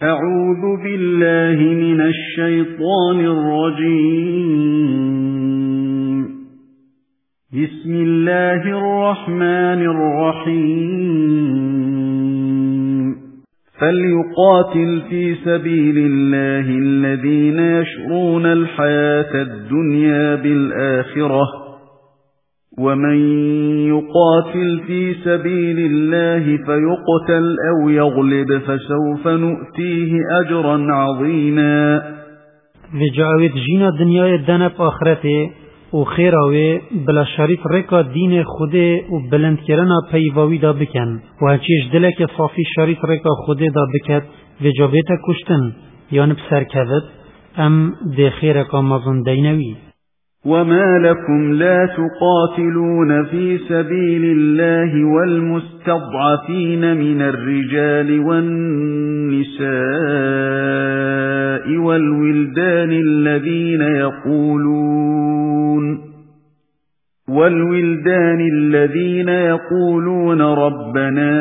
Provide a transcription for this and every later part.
أعوذ بالله من الشيطان الرجيم. بسم الله الرحمن الرحيم. فليقاتل في سبيل الله الذين يشرون الحياة الدنيا بالآخرة، ومن يقاتل في سبيل الله فيقتل أو يغلب فسوف نؤتيه أجرا عظيما. وجاوید جینا دنیای دنب آخرته و خیراوی بلا شریف رکا دین خوده و بلند کرنا پیواوی دا بکن و هچیش دلک صافی شریف رکا خوده دا بکد و جابیتا کشتن یعنی بسر کذب ام ده خیرکا مازن دینوی. وما لكم لا تقاتلون في سبيل الله والمستضعفين من الرجال والنساء والولدان الذين يقولون ربنا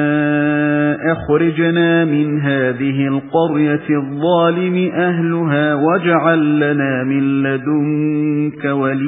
أخرجنا من هذه القرية الظالم أهلها واجعل لنا من لدنك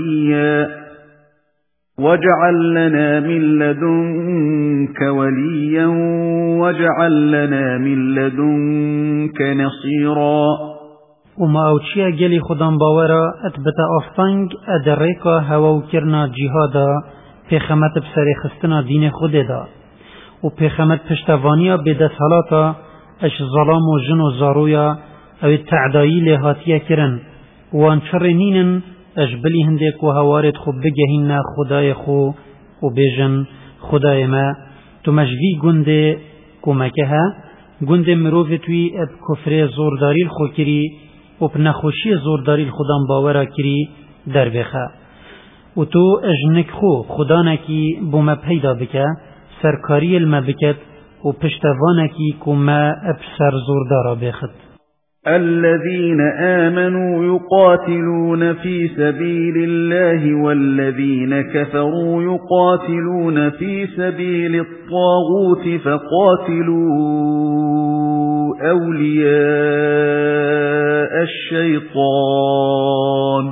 وليا واجعل لنا من لدنك نصيرا. وما اوچیا گلی خودم باورا اتبتا آفتنگ ادریکا هواو کرنا جهادا پیخمت بسری خستنا دین خود دا و پیخمت پشتوانیا بدست حالاتا اش ظلام و جن و زارویا او تعدایی لحاتیا کرن وان چر نینن اش بلی هندک و هوارد خو بگهین خدای خو و بیجن خدای ما تو مجوی گنده کمکه ها گنده مروفی توی اب کفر زورداری خو کری و پنخوشی زورداری خودم باورا کری در بخه و تو اجنک خو خدا نکی بوم پیدا بکه سرکاری الما بکت و پشتوانکی کما ابسر زوردارا بخد. الذين آمنوا يقاتلون في سبيل الله والذين كفروا يقاتلون في سبيل الطاغوت فقاتلوا أولياء الشيطان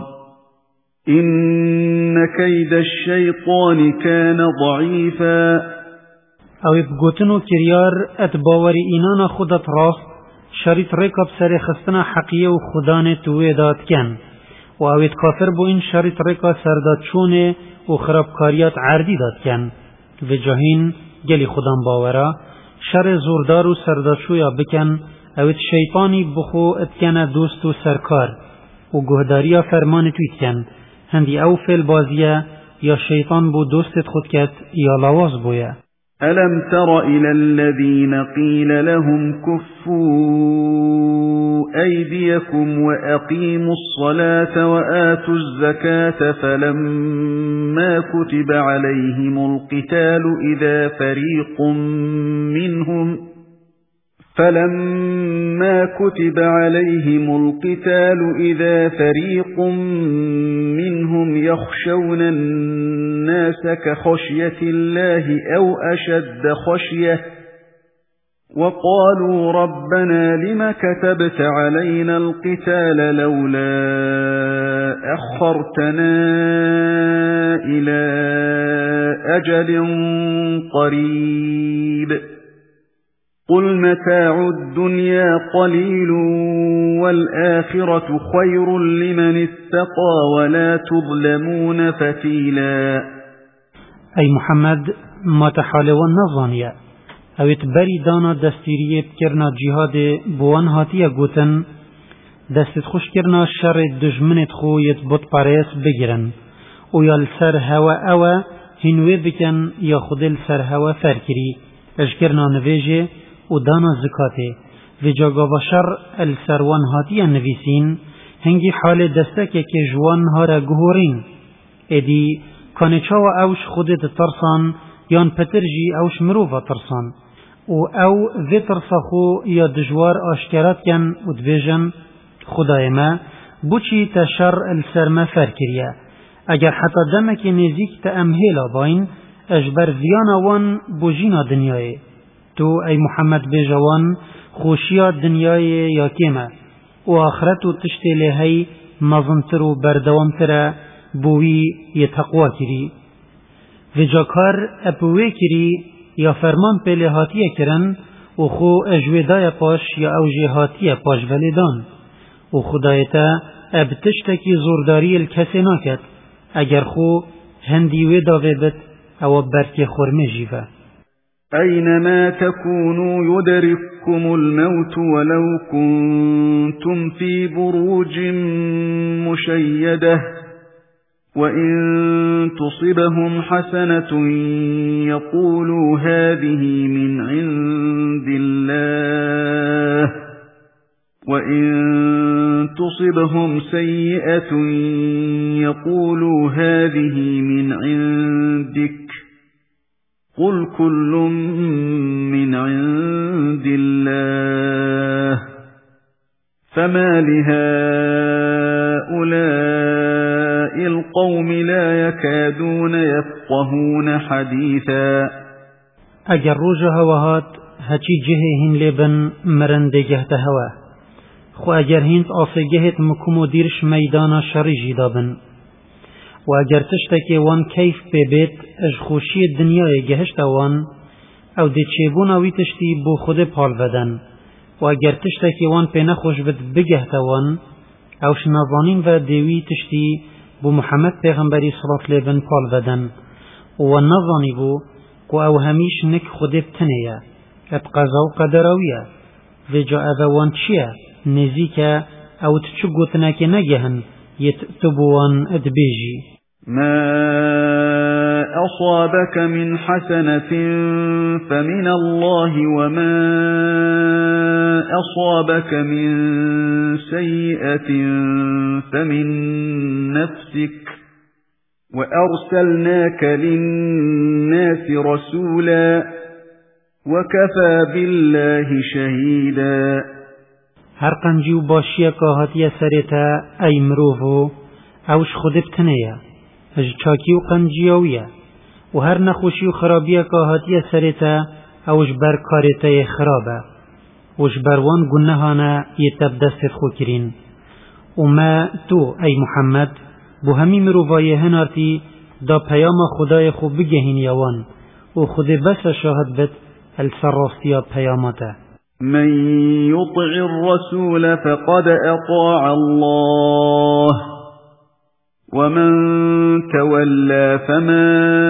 إن كيد الشيطان كان ضعيفا. او بگوتنو کریار اتباوری اینانا خودت راست شریط رکاب سر خستنا حقیه و خدانه توی داد کن و اوید کافر بو این شریط رکا سرداد چونه و خرابکاریات عردی داد کن و جاهین گلی خودم باورا شر زوردار و سردادشویا بکن اوید شیطانی بخو اتکن دوست و سرکار و گهداریا فرمان توید کن هندی او فیل بازیه یا شیطان بو دوستت خود کت یا لواز بویه. ألم تر إلى الذين قيل لهم كفوا أيديكم وأقيموا الصلاة وآتوا الزكاة فلما كتب عليهم القتال إذا فريق منهم يخشون الناس كخشية الله أو أشد خشية وقالوا ربنا لم كتبت علينا القتال لولا أخرتنا إلى أجل قريب قل متاع الدنيا قليل والآخرة خير لمن اتقى ولا تظلمون فتيلا. أي محمد ما تحالي والنظانية او اتبری دانا دستیریه بکرنا جهاد بوان هاتیه گوتن دستت خوش کرنا شر دجمنت خویت بود پاریس بگیرن او یال سر هوا اوه هنوی بکن یا خودل سر هوا فرکری اشکرنا نویجه و دانا زکاته و جاگاوا شر السروان هاتیه نویسین هنگی حال دستکه که جوان ها را گهورین ادی کانچا و اوش خودت ترسان یان پترجی اوش مروفا ترسان و او وی ترسخو یا دجوار آشکرات کن و دویجن خدای ما بوچی تا شر السرما فرکریه اگر حتی دمک نزیک تا امهیلا باین اجبر زیانا وان بوجینا دنیای تو ای محمد بجوان خوشیا دنیای یاکیمه و آخرت و تشتی لهی مظنتر و بردوامتره بوی ی تقوی کری و جاکار اپوی کری یا فرمان په لحاتیه کرن و خو اجویدای پاش یا او جهاتیه پاش ولیدان و خدایتا ابتشتکی زورداری الکسی ناکد اگر خو هندیوی داوی بد او برک خورمه جیوه. أينما تكونوا يدرككم الموت ولو كنتم في بروج مشيدة وإن تصبهم حسنة يقولوا هذه من عند الله وإن تصبهم سيئة يقولوا هذه من عندك قل كل من عند الله فما لهؤلاء القوم لا يكادون يفقهون حديثا. اگر روز هواهات هچی جههین لبن مرنده گهت هوا خو اگر هینت آفگهت مکم و دیرش میدان شری جیدابن و اگر تشتکی وان کیف ببیت اج خوشی دنیای گهشت وان او دی چیبون اوی تشتی بو خود پال بدن و اگر تشتکی وان پی نخوش بد بگهت وان او شنازانین و دیوی تشتی بو محمد پیغمبری صلاة لیبن پال بدن و نظانی بو و او همیش نک خود بتنیه ات قضا و قدرویه و جا اوان چیه نزیکه او تچو گوتناکی نگهن يتبوان ادبيجي ما أصابك من حسنة فمن الله وما أصابك من سيئة فمن نفسك وأرسلناك للناس رسولا وكفى بالله شهيدا. هر قنجی و باشیه که هاتیه سریتا ای مروفو اوش خود بتنیه اج چاکی و قنجیویه و هر نخوشی و خرابیه که هاتیه سریتا اوش بر کارتا خرابه وش بروان گنهانه یتب دست خو کرین و ما تو ای محمد بو همی مروفای هنارتی دا پیام خدای خو بگهین یوان و خود بس شاهد بد السراستیا پیاماته. من يطع الرسول فقد أطاع الله ومن تولى فما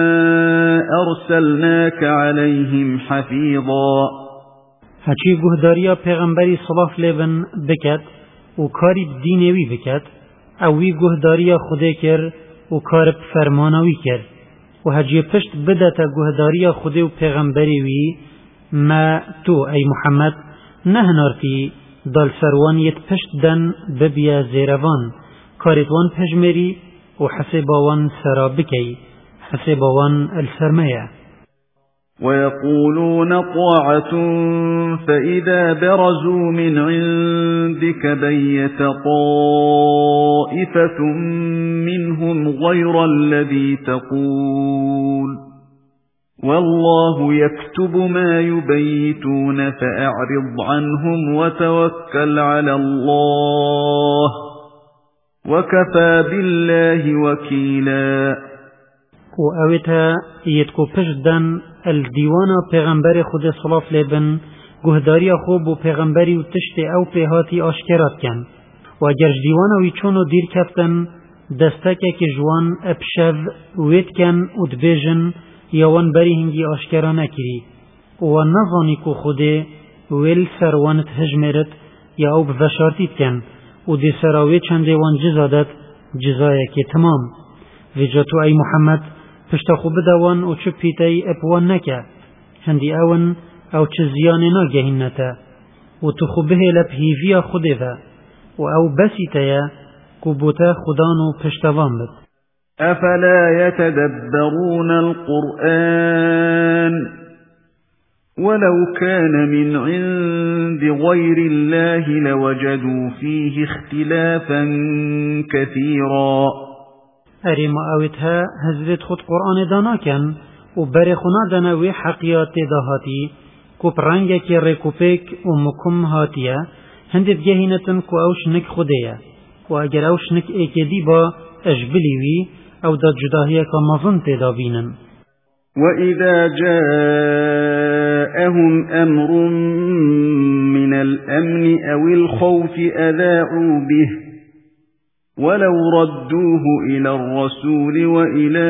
أرسلناك عليهم حفيظا. هچی گهداریا پیغمبری صلاح لیبن بکد و کاری دینوی بکد اوی گهداریا خوده کر و کار فرمانوی کر و هجی پشت بدتا گهداریا خوده و پیغمبری وی ما تو ای محمد نهنارتی دال سروان یت پشت دن ببیا زیروان کارتوان پجمری و حسبوان سرابکی حسبوان السرمية. ويقولون طاعة فإذا برزوا من عندك بيت طائفة منهم غير الذي تقول والله يكتب ما يبيتون فأعرض عنهم وتوكل على الله وكفى بالله وكيلا. و اویتا یتکو پشدن الدیوانا پیغمبر خود صلاف لیبن گهداری خوب و پیغمبری و تشت او پیهاتی آشکرات کن و اگر دیوانا وی چونو دیر کفتن دستکه که جوان ابشو وید کن و دبیجن یوان بری هنگی آشکرا نکری و نظانی که خوده ویل سروانت هجمرت یا او بفشارتید کن و دی سراوی چند دیوان جزادت جزایه که تمام و جاتو ای محمد پشتا خوب دوان و چه پیتای اپوان نکه هندی اون او چه زیانی ناگهین نتا و تو خوبه لبهیویا خوده و او بسی تیا کبوتا خدان و پشتوان بد. أفلا يتدبرون القرآن ولو كان من عند غير الله لوجدوا فيه اختلافا كثيرا. اریم اویتها حضرت خود قرآن دانا کن و بر خونا دنوی حقیات داهاتی کو پرنگه که ریکوپیک و مکم هاتیه هندت گهینتن کو اوش نک خوده و اگر اوش نک ایکدی با اجبلیوی او دا جداهیه که مظن تیدا بینن. وَإِذَا جَاءَهُمْ أَمْرٌ مِّنَ الْأَمْنِ أَوِ الْخَوْفِ أَذَاعُوا بِهِ وَلَوْ رَدُّوهُ إِلَى الرَّسُولِ وَإِلَى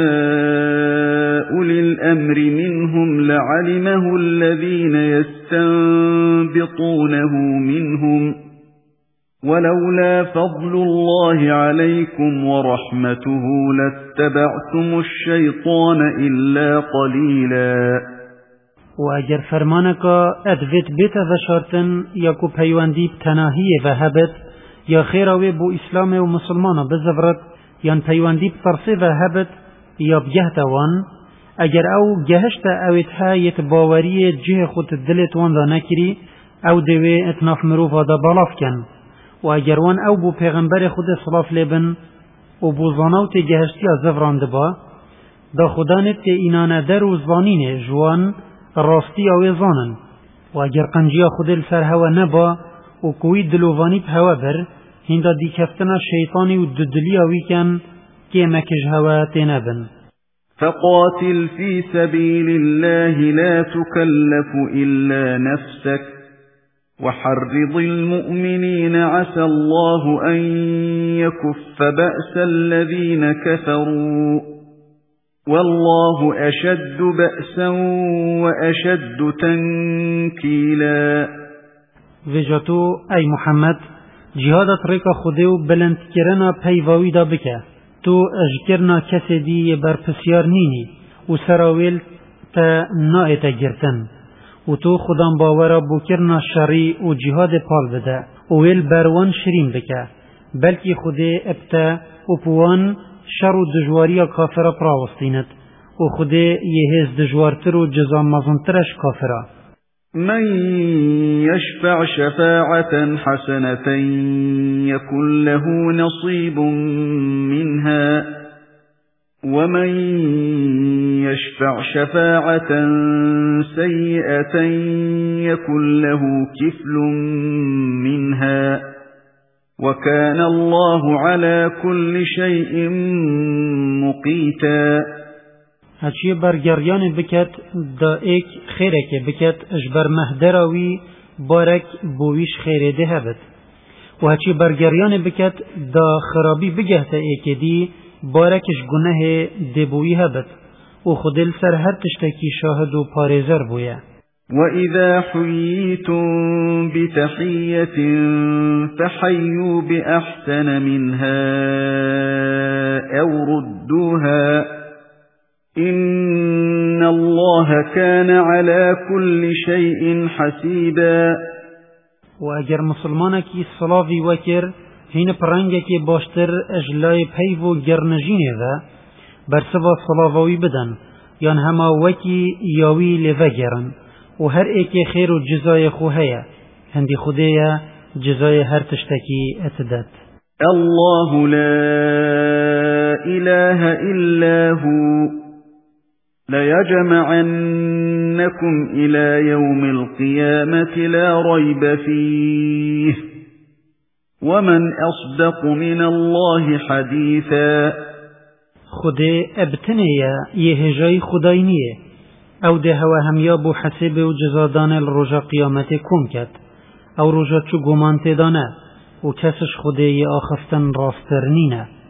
أُولِي الْأَمْرِ مِنْهُمْ لَعَلِمَهُ الَّذِينَ يَسْتَنبِطُونَهُ مِنْهُمْ وَلَوْلَا فَضْلُ اللَّهِ عَلَيْكُمْ وَرَحْمَتُهُ لَاتَّبَعْتُمُ الشَّيْطَانَ إِلَّا قَلِيلًا. و اگر فرمانکا ادویت بیت و شرطن یا کو پیوندی بتناهی و هبت یا خیراوی بو اسلام و مسلمان بزورت یا پیوندی بطرسی و هبت یا بجهت وان اگر او جهشت اویت هایت باوری جه خود دلت وان دا نکری او دوی اتناف مروفا دا بالاف کن و اگر وان او بو پیغمبر خود صلاف لیبن و بو زانوت جهشتی زفراند با دا خدانت که اینانه در و زانین جوان راستی او زانن و اگر قنجیا خود لسر هوا نبا و کوی دلووانی به هوا بر هنده دی کفتنا شیطانی و ددلی اوی کن که مکش هوا تینبن. فقاتل في سبيل الله لا تكلف إلا نفسك وحرض المؤمنين عسى الله أن يكف بأس الذين كفروا والله أشد بأسا وأشد تنكيلا. وجاتو أي محمد جهادت ريكا خوديو بلند كرنا پیواوی دا بکه تو اجکرنا کسی دی بر پسیار نینی و سراویل تا نایتا گرتن و تو خودم باورا بوکرنا شری و جهاد پال بده و ویل بروان شرین بکه بلکی خوده ابتا و پوان شر و دجواری کافر پراوستیند و خوده یه هز دجوارتر و جزا مزنترش کافره. من يشفع شفاعة حسنة يكن له نصيب منها ومن يشفع شفاعة سيئة يكن له كفل منها وكان الله على كل شيء مقيتا. هچی برگریان بکت دا ایک خیره که بکت اجبر مهدراوی بارک بویش خیره ده هبت و هچی برگریان بکت دا خرابی بگهت ایک دی بارکش گناه دبوی هبت و خودل سر هر تشتکی شاهد و پارزر بویه. وَإِذَا حُيِّيتُم بِتَحِيَّةٍ فَحَيُّوا بِأَحْسَنَ مِنْهَا أَوْ رُدُّوهَا إِنَّ اللَّهَ كَانَ عَلَى كُلِّ شَيْءٍ حَسِيبًا. و اگر مسلمانکی صلاوی وکر هین پرنگکی باشتر اجلای پیو گرنجینه و برسوا صلاوی بدن یان هما وکی یاوی لیوه گرن و هر ایک خیر و جزای خوهیه هندی خودیه جزای هر تشتکی اتدت. الله لا إله إلا هو ليجمعنكم إلى يوم القيامة لا ريب فيه ومن أصدق من الله حديثا. خودی ابتنیه یه هجای خداینیه او ده هوا همیا بو حسب و جزادان الرجا قیامت کن کد او رجا چو گمان تدانه و کسش خودی آخفتن راسترنینه.